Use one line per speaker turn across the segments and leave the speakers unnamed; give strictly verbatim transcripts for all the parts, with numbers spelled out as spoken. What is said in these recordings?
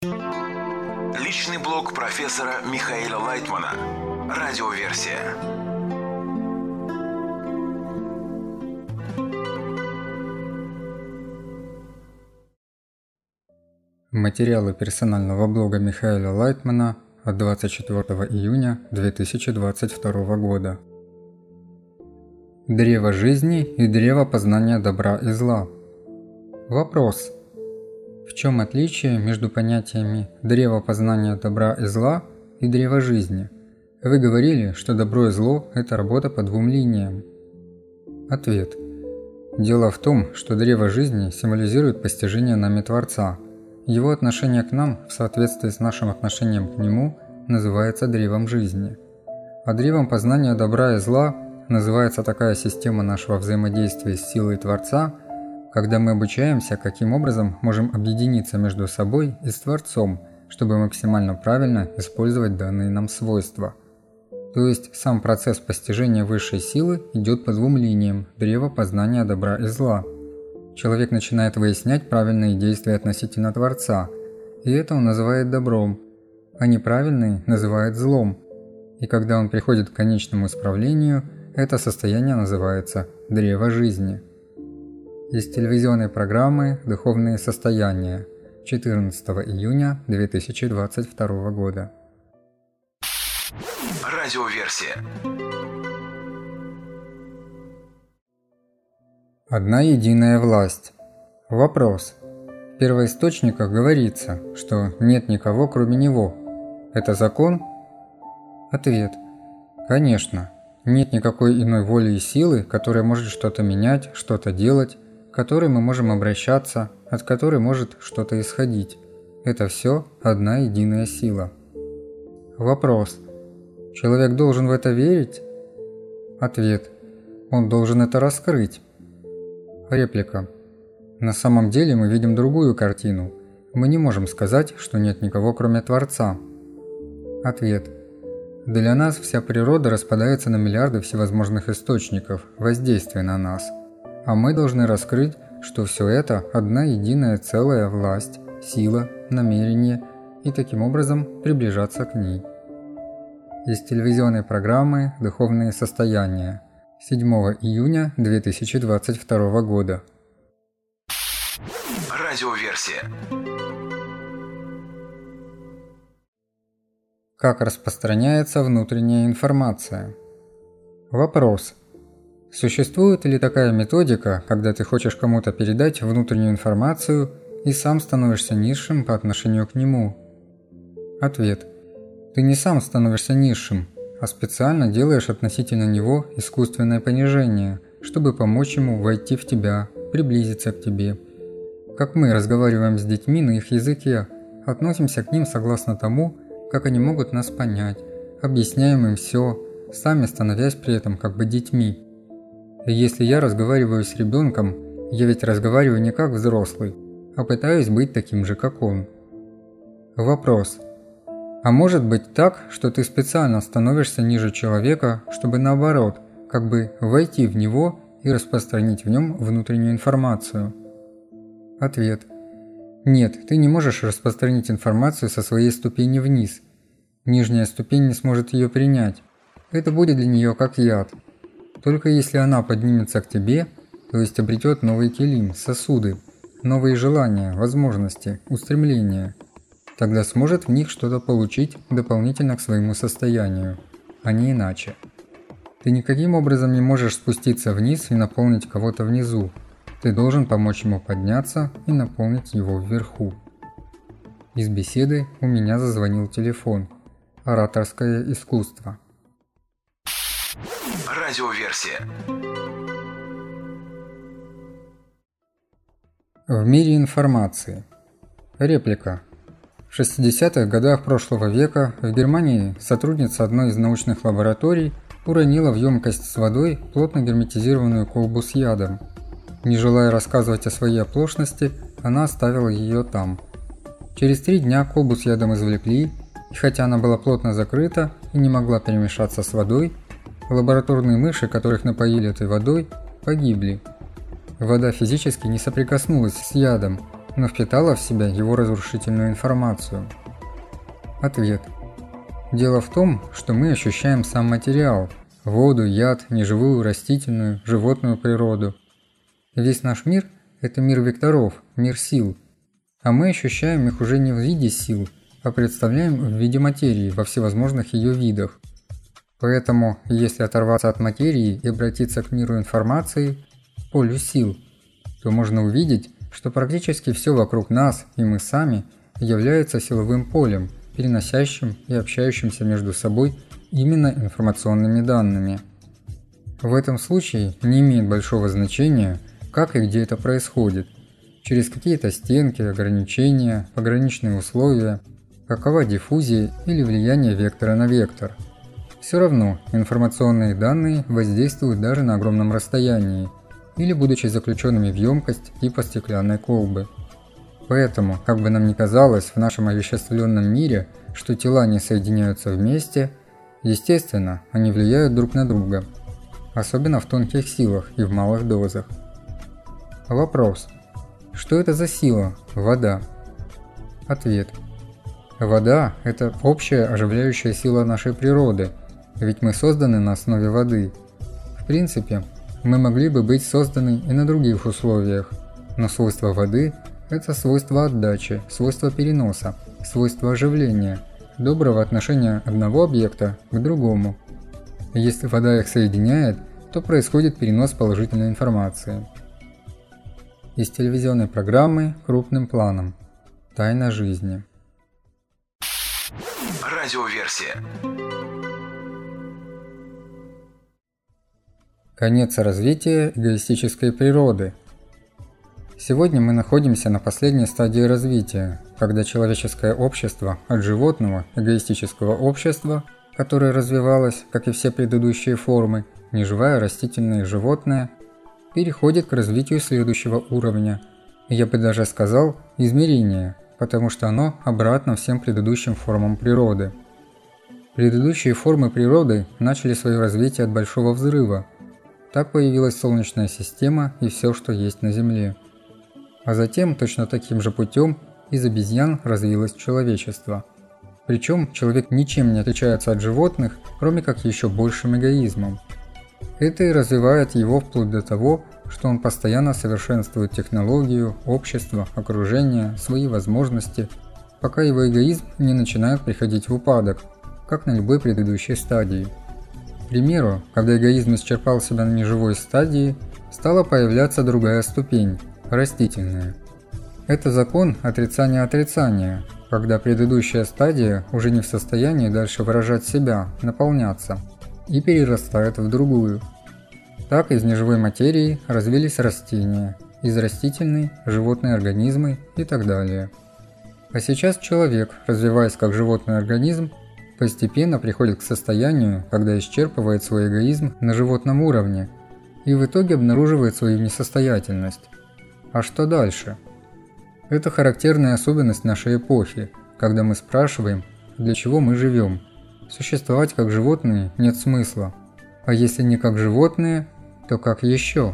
Личный блог профессора Михаила Лайтмана. Радиоверсия.
Материалы персонального блога Михаила Лайтмана от двадцать четвёртого июня две тысячи двадцать второго года. Древо жизни и древо познания добра и зла. Вопрос. В чем отличие между понятиями древо познания добра и зла и древо жизни? Вы говорили, что добро и зло – это работа по двум линиям. Ответ. Дело в том, что древо жизни символизирует постижение нами Творца. Его отношение к нам в соответствии с нашим отношением к Нему называется древом жизни. А древом познания добра и зла называется такая система нашего взаимодействия с силой Творца, когда мы обучаемся, каким образом можем объединиться между собой и с Творцом, чтобы максимально правильно использовать данные нам свойства. То есть сам процесс постижения высшей силы идет по двум линиям древа познания добра и зла. Человек начинает выяснять правильные действия относительно Творца, и это он называет добром, а неправильные называет злом. И когда он приходит к конечному исправлению, это состояние называется древо жизни. Из телевизионной программы «Духовные состояния» четырнадцатого июня две тысячи двадцать второго года.
Радиоверсия.
Одна единая власть. Вопрос. В первоисточниках говорится, что нет никого кроме Него. Это закон? Ответ. Конечно. Нет никакой иной воли и силы, которая может что-то менять, что-то делать, к которой мы можем обращаться, от которой может что-то исходить. Это все одна единая сила. Вопрос. Человек должен в это верить? Ответ. Он должен это раскрыть. Реплика. На самом деле мы видим другую картину. Мы не можем сказать, что нет никого кроме Творца. Ответ. Для нас вся природа распадается на миллиарды всевозможных источников воздействия на нас. А мы должны раскрыть, что все это одна единая целая власть, сила, намерение и таким образом приближаться к ней. Из телевизионной программы «Духовные состояния» седьмого июня две тысячи двадцать второго года.
Радиоверсия.
Как распространяется внутренняя информация? Вопрос. Существует ли такая методика, когда ты хочешь кому-то передать внутреннюю информацию и сам становишься низшим по отношению к нему? Ответ. Ты не сам становишься низшим, а специально делаешь относительно него искусственное понижение, чтобы помочь ему войти в тебя, приблизиться к тебе. Как мы разговариваем с детьми на их языке, относимся к ним согласно тому, как они могут нас понять, объясняем им все, сами становясь при этом как бы детьми. И если я разговариваю с ребенком, я ведь разговариваю не как взрослый, а пытаюсь быть таким же, как он. Вопрос. А может быть так, что ты специально становишься ниже человека, чтобы наоборот, как бы войти в него и распространить в нем внутреннюю информацию? Ответ. Нет, ты не можешь распространить информацию со своей ступени вниз. Нижняя ступень не сможет ее принять. Это будет для нее как яд. Только если она поднимется к тебе, то есть обретет новый килим, сосуды, новые желания, возможности, устремления, тогда сможет в них что-то получить дополнительно к своему состоянию, а не иначе. Ты никаким образом не можешь спуститься вниз и наполнить кого-то внизу. Ты должен помочь ему подняться и наполнить его вверху. Из беседы у меня зазвонил телефон. Ораторское искусство.
Радиоверсия.
В мире информации. Реплика. В шестидесятых годах прошлого века в Германии сотрудница одной из научных лабораторий уронила в емкость с водой плотно герметизированную колбу с ядом. Не желая рассказывать о своей оплошности, она оставила ее там. Через три дня колбу с ядом извлекли, и хотя она была плотно закрыта и не могла перемешаться с водой, лабораторные мыши, которых напоили этой водой, погибли. Вода физически не соприкоснулась с ядом, но впитала в себя его разрушительную информацию? Ответ. Дело в том, что мы ощущаем сам материал – воду, яд, неживую, растительную, животную природу. Весь наш мир – это мир векторов, мир сил. А мы ощущаем их уже не в виде сил, а представляем в виде материи во всевозможных ее видах. Поэтому, если оторваться от материи и обратиться к миру информации, полю сил, то можно увидеть, что практически все вокруг нас и мы сами является силовым полем, переносящим и общающимся между собой именно информационными данными. В этом случае не имеет большого значения, как и где это происходит, через какие-то стенки, ограничения, пограничные условия, какова диффузия или влияние вектора на вектор. Все равно информационные данные воздействуют даже на огромном расстоянии или будучи заключенными в емкость типа стеклянной колбы. Поэтому, как бы нам ни казалось в нашем овеществленном мире, что тела не соединяются вместе, естественно, они влияют друг на друга, особенно в тонких силах и в малых дозах. Вопрос. Что это за сила? Вода. Ответ. Вода – это общая оживляющая сила нашей природы, ведь мы созданы на основе воды. В принципе, мы могли бы быть созданы и на других условиях, но свойство воды – это свойство отдачи, свойство переноса, свойство оживления, доброго отношения одного объекта к другому. Если вода их соединяет, то происходит перенос положительной информации. Из телевизионной программы «Крупным планом. Тайна жизни».
Радиоверсия.
Конец развития эгоистической природы. Сегодня мы находимся на последней стадии развития, когда человеческое общество от животного, эгоистического общества, которое развивалось, как и все предыдущие формы, неживая, растительное и животное, переходит к развитию следующего уровня, я бы даже сказал, измерения, потому что оно обратно всем предыдущим формам природы. Предыдущие формы природы начали свое развитие от Большого взрыва. Так появилась Солнечная система и все, что есть на Земле. А затем точно таким же путем из обезьян развилось человечество. Причем человек ничем не отличается от животных, кроме как еще большим эгоизмом. Это и развивает его вплоть до того, что он постоянно совершенствует технологию, общество, окружение, свои возможности, пока его эгоизм не начинает приходить в упадок, как на любой предыдущей стадии. К примеру, когда эгоизм исчерпал себя на неживой стадии, стала появляться другая ступень – растительная. Это закон отрицания отрицания, когда предыдущая стадия уже не в состоянии дальше выражать себя, наполняться, и перерастает в другую. Так из неживой материи развились растения, из растительной – животные организмы и так далее. А сейчас человек, развиваясь как животный организм, постепенно приходит к состоянию, когда исчерпывает свой эгоизм на животном уровне и в итоге обнаруживает свою несостоятельность. А что дальше? Это характерная особенность нашей эпохи, когда мы спрашиваем, для чего мы живем. Существовать как животные нет смысла, а если не как животные, то как еще?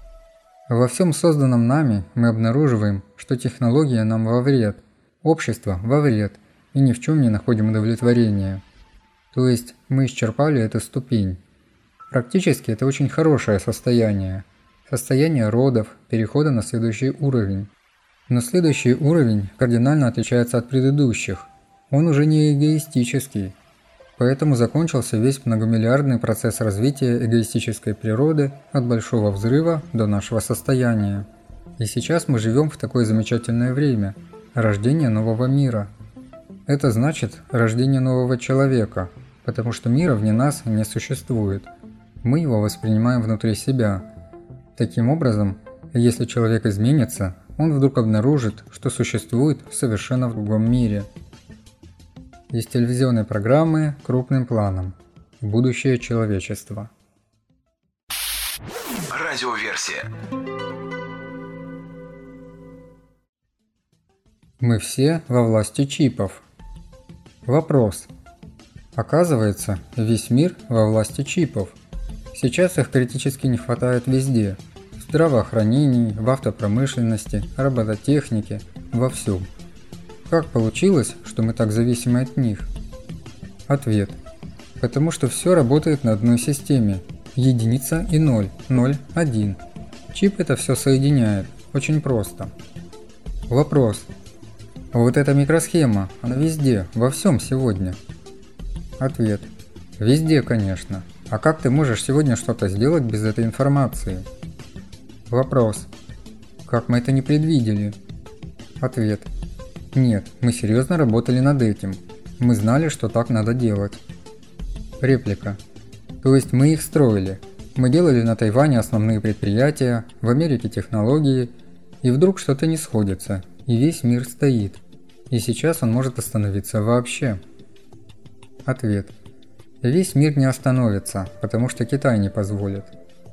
Во всем созданном нами мы обнаруживаем, что технология нам во вред, общество во вред, и ни в чем не находим удовлетворения. То есть мы исчерпали эту ступень. Практически это очень хорошее состояние. Состояние родов, перехода на следующий уровень. Но следующий уровень кардинально отличается от предыдущих. Он уже не эгоистический. Поэтому закончился весь многомиллиардный процесс развития эгоистической природы от Большого взрыва до нашего состояния. И сейчас мы живем в такое замечательное время – рождение нового мира. Это значит рождение нового человека, потому что мира вне нас не существует. Мы его воспринимаем внутри себя. Таким образом, если человек изменится, он вдруг обнаружит, что существует совершенно в другом мире. Из телевизионной программы «Крупным планом. Будущее человечества».
Радиоверсия.
Мы все во власти чипов. Вопрос. Оказывается, весь мир во власти чипов. Сейчас их критически не хватает везде. В здравоохранении, в автопромышленности, робототехнике, во всем. Как получилось, что мы так зависимы от них? Ответ. Потому что все работает на одной системе. Единица и ноль, ноль, один. Чип это все соединяет. Очень просто. Вопрос. Вот эта микросхема, она везде, во всем сегодня. Ответ. Везде, конечно. А как ты можешь сегодня что-то сделать без этой информации? Вопрос. Как мы это не предвидели? Ответ. Нет, мы серьезно работали над этим. Мы знали, что так надо делать. Реплика. То есть мы их строили. Мы делали на Тайване основные предприятия, в Америке технологии, и вдруг что-то не сходится, и весь мир стоит. И сейчас он может остановиться вообще. Ответ. Весь мир не остановится, потому что Китай не позволит.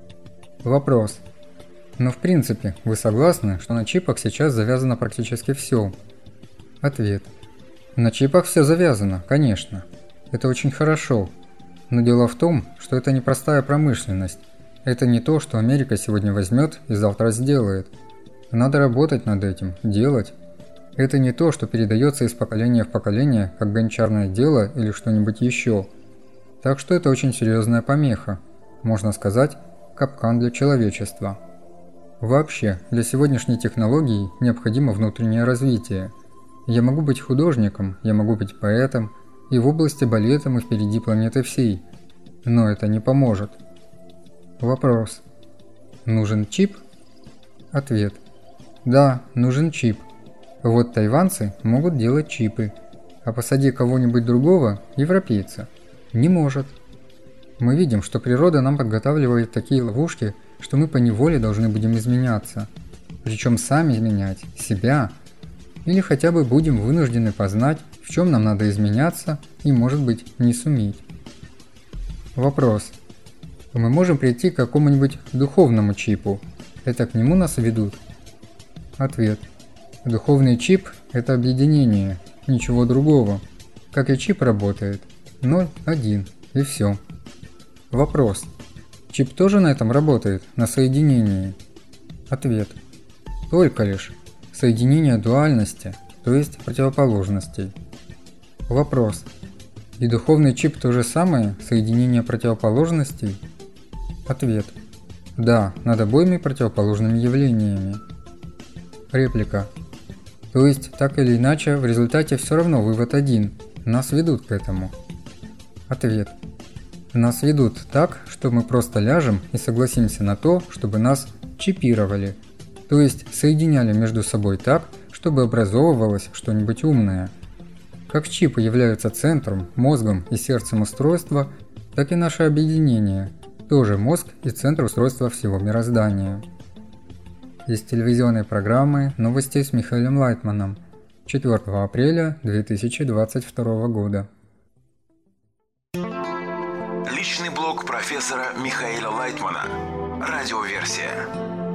Вопрос. Но в принципе, вы согласны, что на чипах сейчас завязано практически все? Ответ. На чипах все завязано, конечно. Это очень хорошо. Но дело в том, что это не простая промышленность. Это не то, что Америка сегодня возьмет и завтра сделает. Надо работать над этим, делать. Это не то, что передается из поколения в поколение, как гончарное дело или что-нибудь еще. Так что это очень серьезная помеха. Можно сказать, капкан для человечества. Вообще, для сегодняшней технологии необходимо внутреннее развитие. Я могу быть художником, я могу быть поэтом, и в области балета мы впереди планеты всей. Но это не поможет. Вопрос. Нужен чип? Ответ. Да, нужен чип. Вот тайванцы могут делать чипы, а посади кого-нибудь другого, европейца, не может. Мы видим, что природа нам подготавливает такие ловушки, что мы поневоле должны будем изменяться, причем сами менять себя, или хотя бы будем вынуждены познать, в чем нам надо изменяться и, может быть, не суметь. Вопрос. Мы можем прийти к какому-нибудь духовному чипу, это к нему нас ведут? Ответ. Духовный чип – это объединение, ничего другого. Как и чип работает. ноль, один и все. Вопрос. Чип тоже на этом работает, на соединении? Ответ. Только лишь. Соединение дуальности, то есть противоположностей. Вопрос. И духовный чип то же самое, соединение противоположностей? Ответ. Да, над обоими противоположными явлениями. Реплика. То есть, так или иначе, в результате все равно вывод один. Нас ведут к этому. Ответ. Нас ведут так, что мы просто ляжем и согласимся на то, чтобы нас чипировали. То есть, соединяли между собой так, чтобы образовывалось что-нибудь умное. Как чипы являются центром, мозгом и сердцем устройства, так и наше объединение – тоже мозг и центр устройства всего мироздания. Из телевизионной программы «Новости с Михаилом Лайтманом» четвёртого апреля две тысячи двадцать второго года.
Личный блог профессора Михаила Лайтмана. Радиоверсия.